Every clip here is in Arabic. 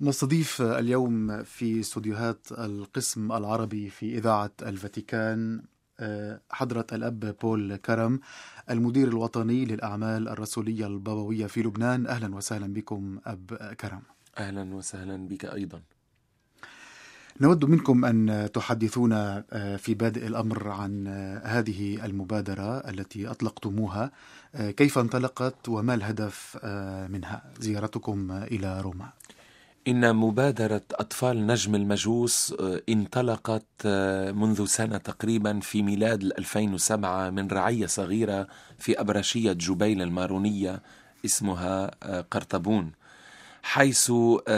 نستضيف اليوم في استوديوهات القسم العربي في إذاعة الفاتيكان حضرة الأب بول كرم، المدير الوطني للأعمال الرسولية البابوية في لبنان. أهلا وسهلا بكم أب كرم. أهلا وسهلا بك أيضا. نود منكم أن تحدثونا في بادئ الأمر عن هذه المبادرة التي أطلقتموها، كيف انطلقت وما الهدف منها زيارتكم إلى روما؟ إن مبادرة أطفال نجم المجوس انطلقت منذ سنة تقريبا في ميلاد 2007 من رعية صغيرة في أبرشية جبيل المارونية اسمها قرطبون، حيث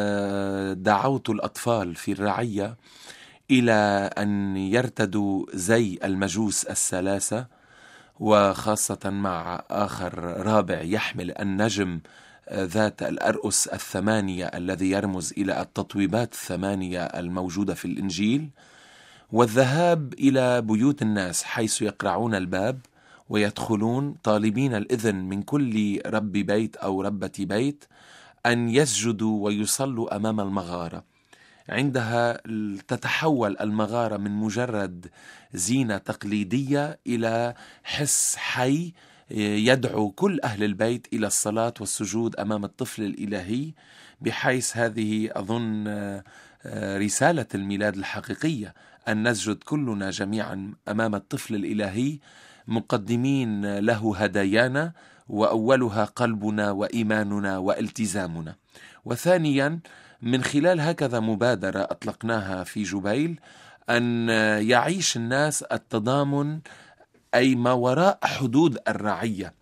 دعوت الأطفال في الرعية إلى أن يرتدوا زي المجوس الثلاثة، وخاصة مع آخر رابع يحمل النجم ذات الأرؤس الثمانية الذي يرمز إلى التطويبات الثمانية الموجودة في الإنجيل، والذهاب إلى بيوت الناس حيث يقرعون الباب ويدخلون طالبين الإذن من كل رب بيت أو ربة بيت أن يسجدوا ويصلوا أمام المغارة. عندها تتحول المغارة من مجرد زينة تقليدية إلى حس حي يدعو كل أهل البيت إلى الصلاة والسجود أمام الطفل الإلهي، بحيث هذه أظن رسالة الميلاد الحقيقية، أن نسجد كلنا جميعا أمام الطفل الإلهي مقدمين له هدايانا، وأولها قلبنا وإيماننا والتزامنا. وثانيا، من خلال هكذا مبادرة أطلقناها في جبيل، أن يعيش الناس التضامن، أي ما وراء حدود الرعية.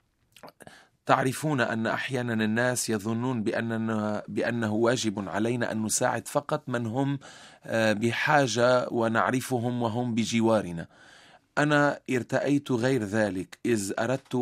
تعرفون أن أحيانا الناس يظنون بأنه واجب علينا أن نساعد فقط من هم بحاجة ونعرفهم وهم بجوارنا. أنا ارتأيت غير ذلك، إذ أردت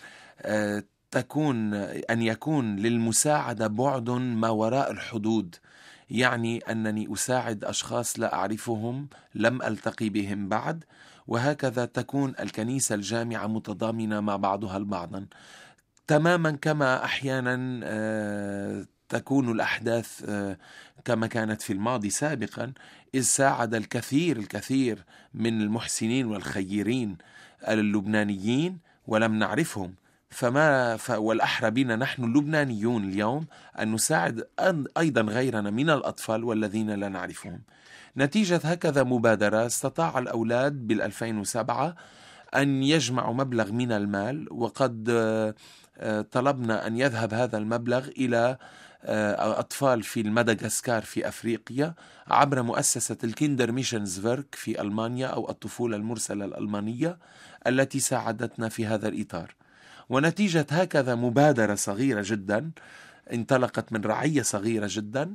أن يكون للمساعدة بعد ما وراء الحدود، يعني أنني أساعد أشخاص لا أعرفهم، لم ألتقي بهم بعد، وهكذا تكون الكنيسة الجامعة متضامنة مع بعضها البعضا، تماما كما أحيانا تكون الأحداث كما كانت في الماضي سابقا، إذ ساعد الكثير من المحسنين والخيرين اللبنانيين ولم نعرفهم. والأحرى بنا نحن اللبنانيون اليوم أن نساعد أيضا غيرنا من الأطفال والذين لا نعرفهم. نتيجة هكذا مبادرة استطاع الأولاد بال2007 أن يجمعوا مبلغ من المال، وقد طلبنا أن يذهب هذا المبلغ إلى أطفال في المدغشقر في أفريقيا عبر مؤسسة الكيندر ميشنز ورك في ألمانيا، أو الطفولة المرسلة الألمانية، التي ساعدتنا في هذا الإطار. ونتيجة هكذا مبادرة صغيرة جدا انطلقت من رعية صغيرة جدا،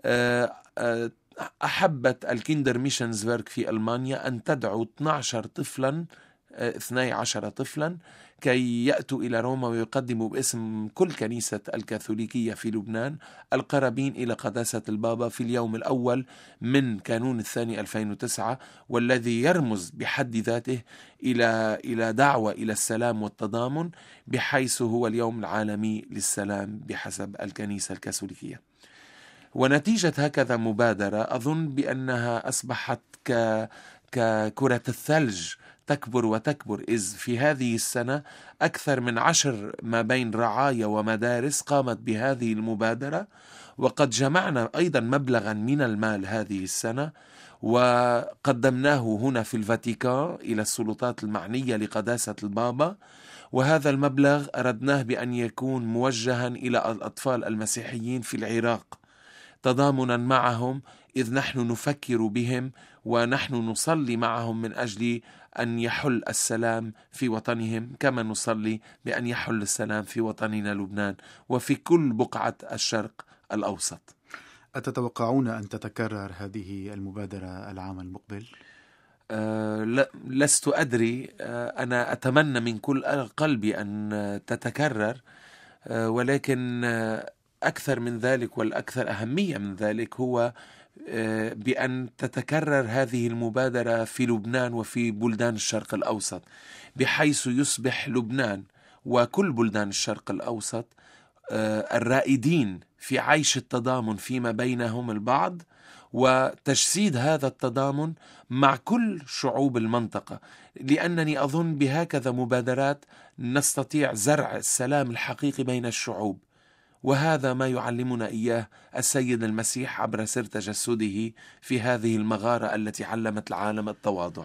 أحبت الكيندر ميشنز ورك في ألمانيا أن تدعو 12 طفلا كي يأتوا إلى روما ويقدموا باسم كل كنيسة الكاثوليكية في لبنان القرابين إلى قداسة البابا في اليوم الأول من كانون الثاني 2009، والذي يرمز بحد ذاته إلى دعوة إلى السلام والتضامن، بحيث هو اليوم العالمي للسلام بحسب الكنيسة الكاثوليكية. ونتيجة هكذا مبادرة أظن بأنها أصبحت ككرة الثلج تكبر وتكبر، إذ في هذه السنة أكثر من 10 ما بين رعاية ومدارس قامت بهذه المبادرة، وقد جمعنا أيضا مبلغا من المال هذه السنة وقدمناه هنا في الفاتيكان إلى السلطات المعنية لقداسة البابا. وهذا المبلغ أردناه بأن يكون موجها إلى الأطفال المسيحيين في العراق، تضامنا معهم، إذ نحن نفكر بهم ونحن نصلي معهم من أجل أن يحل السلام في وطنهم، كما نصلي بأن يحل السلام في وطننا لبنان وفي كل بقعة الشرق الأوسط. أتتوقعون أن تتكرر هذه المبادرة العام المقبل؟ لست أدري. أنا أتمنى من كل قلبي أن تتكرر، ولكن أكثر من ذلك والأكثر أهمية من ذلك هو بأن تتكرر هذه المبادرة في لبنان وفي بلدان الشرق الأوسط، بحيث يصبح لبنان وكل بلدان الشرق الأوسط الرائدين في عيش التضامن فيما بينهم البعض، وتجسيد هذا التضامن مع كل شعوب المنطقة، لأنني أظن بهكذا مبادرات نستطيع زرع السلام الحقيقي بين الشعوب. وهذا ما يعلمنا إياه السيد المسيح عبر سر تجسده في هذه المغارة التي علمت العالم التواضع.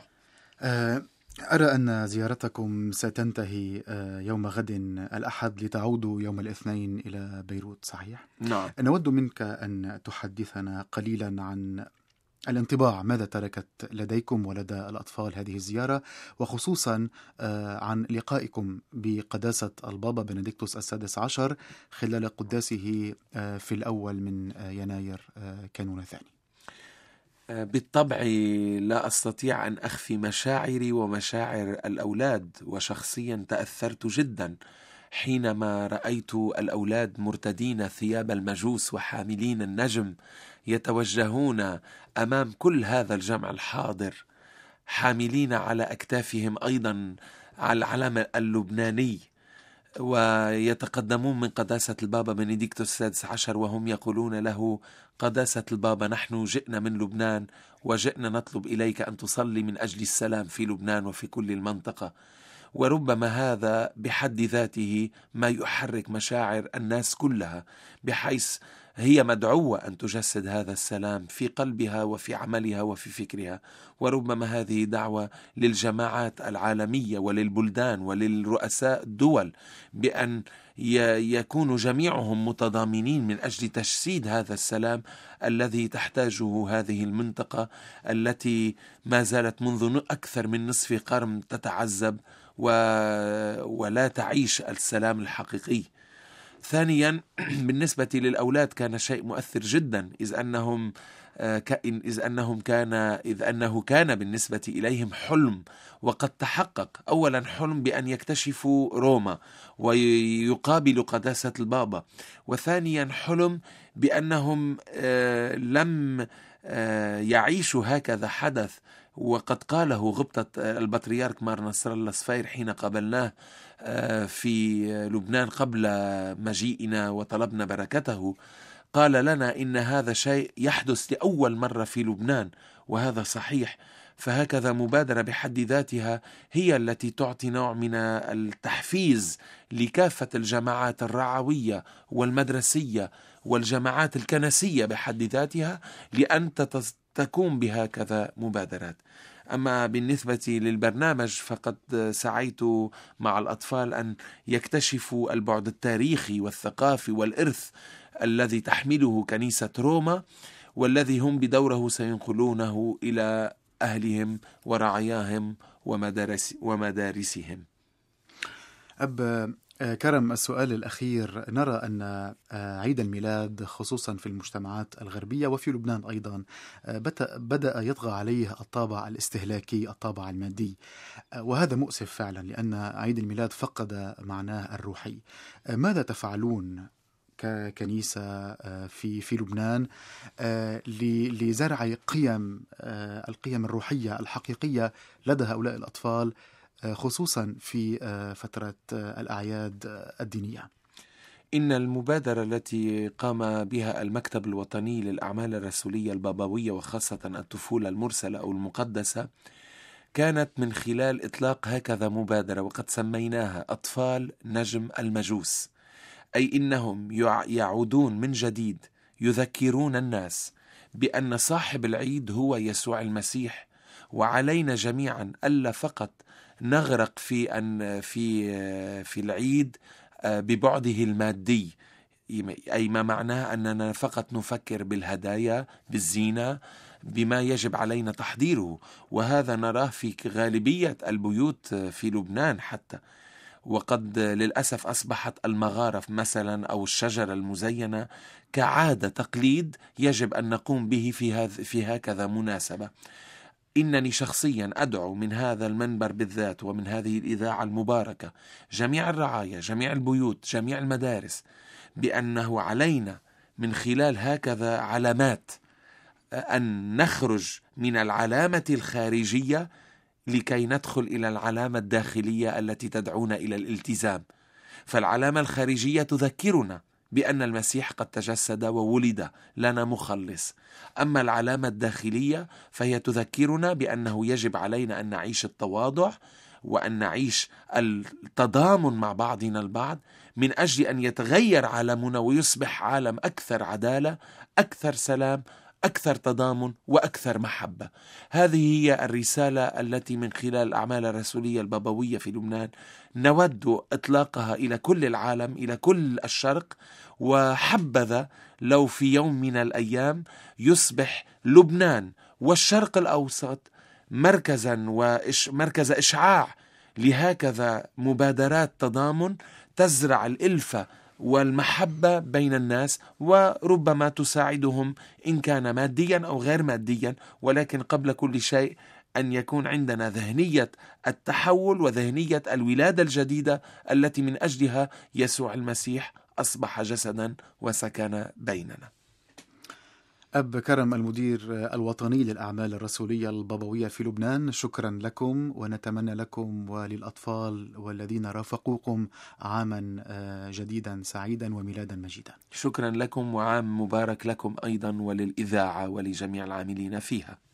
أرى أن زيارتكم ستنتهي يوم غد الأحد لتعودوا يوم الاثنين إلى بيروت، صحيح؟ نعم. نود منك أن تحدثنا قليلا عن الانطباع، ماذا تركت لديكم ولدى الأطفال هذه الزيارة، وخصوصا عن لقائكم بقداسة البابا بنديكتوس السادس عشر خلال قداسه في الأول من يناير كانون الثاني. بالطبع لا أستطيع أن أخفي مشاعري ومشاعر الأولاد، وشخصيا تأثرت جدا حينما رأيت الأولاد مرتدين ثياب المجوس وحاملين النجم يتوجهون أمام كل هذا الجمع الحاضر، حاملين على أكتافهم أيضا على العلم اللبناني، ويتقدمون من قداسة البابا بنديكتوس السادس عشر وهم يقولون له: قداسة البابا، نحن جئنا من لبنان وجئنا نطلب إليك أن تصلي من أجل السلام في لبنان وفي كل المنطقة. وربما هذا بحد ذاته ما يحرك مشاعر الناس كلها، بحيث هي مدعوة أن تجسد هذا السلام في قلبها وفي عملها وفي فكرها. وربما هذه دعوة للجماعات العالمية وللبلدان وللرؤساء الدول بأن يكونوا جميعهم متضامنين من أجل تجسيد هذا السلام الذي تحتاجه هذه المنطقة التي ما زالت منذ أكثر من نصف قرن تتعذب ولا تعيش السلام الحقيقي. ثانيا، بالنسبة للأولاد كان شيء مؤثر جدا، إذ أنه كان بالنسبة إليهم حلم وقد تحقق. أولا حلم بأن يكتشفوا روما ويقابلوا قداسة البابا، وثانيا حلم بأنهم لم يعيشوا هكذا حدث، وقد قاله غبطة البطريرك مار نصر الله صفير حين قابلناه في لبنان قبل مجيئنا وطلبنا بركته، قال لنا إن هذا شيء يحدث لأول مرة في لبنان، وهذا صحيح. فهكذا مبادرة بحد ذاتها هي التي تعطي نوع من التحفيز لكافة الجماعات الرعوية والمدرسية والجماعات الكنسية بحد ذاتها لأن تقوم بهكذا مبادرات. أما بالنسبة للبرنامج فقد سعيت مع الأطفال أن يكتشفوا البعد التاريخي والثقافي والإرث الذي تحمله كنيسة روما، والذي هم بدوره سينقلونه إلى أهلهم ورعاياهم ومدارسهم. أب كرم، السؤال الأخير، نرى أن عيد الميلاد خصوصا في المجتمعات الغربية وفي لبنان أيضا بدأ يطغى عليه الطابع الاستهلاكي، الطابع المادي، وهذا مؤسف فعلا لأن عيد الميلاد فقد معناه الروحي. ماذا تفعلون ككنيسة في لبنان لزرع القيم الروحية الحقيقية لدى هؤلاء الأطفال خصوصا في فترة الأعياد الدينية؟ إن المبادرة التي قام بها المكتب الوطني للأعمال الرسولية البابوية وخاصة الطفولة المرسلة أو المقدسة كانت من خلال إطلاق هكذا مبادرة، وقد سميناها أطفال نجم المجوس، أي إنهم يعودون من جديد يذكرون الناس بأن صاحب العيد هو يسوع المسيح، وعلينا جميعا ألا فقط نغرق في العيد ببعده المادي، أي ما معناه أننا فقط نفكر بالهدايا، بالزينة، بما يجب علينا تحضيره. وهذا نراه في غالبية البيوت في لبنان حتى، وقد للأسف أصبحت المغارة مثلا أو الشجرة المزينة كعادة تقليد يجب أن نقوم به في هكذا مناسبة. إنني شخصيا أدعو من هذا المنبر بالذات ومن هذه الإذاعة المباركة جميع الرعاية، جميع البيوت، جميع المدارس، بأنه علينا من خلال هكذا علامات أن نخرج من العلامة الخارجية لكي ندخل إلى العلامة الداخلية التي تدعونا إلى الالتزام. فالعلامة الخارجية تذكرنا بأن المسيح قد تجسد وولد لنا مخلص. أما العلامة الداخلية فهي تذكرنا بأنه يجب علينا أن نعيش التواضع وأن نعيش التضامن مع بعضنا البعض من أجل أن يتغير عالمنا ويصبح عالم أكثر عدالة، أكثر سلام، أكثر تضامن وأكثر محبة. هذه هي الرسالة التي من خلال الأعمال الرسولية البابوية في لبنان نود إطلاقها إلى كل العالم، إلى كل الشرق. وحبذا لو في يوم من الأيام يصبح لبنان والشرق الأوسط مركز إشعاع لهكذا مبادرات تضامن تزرع الألفة والمحبة بين الناس، وربما تساعدهم إن كان ماديا أو غير ماديا، ولكن قبل كل شيء أن يكون عندنا ذهنية التحول وذهنية الولادة الجديدة التي من أجلها يسوع المسيح أصبح جسدا وسكن بيننا. أب كرم المدير الوطني للأعمال الرسولية البابوية في لبنان، شكرا لكم، ونتمنى لكم وللأطفال والذين رافقوكم عاما جديدا سعيدا وميلادا مجيدا. شكرا لكم وعام مبارك لكم أيضا وللإذاعة ولجميع العاملين فيها.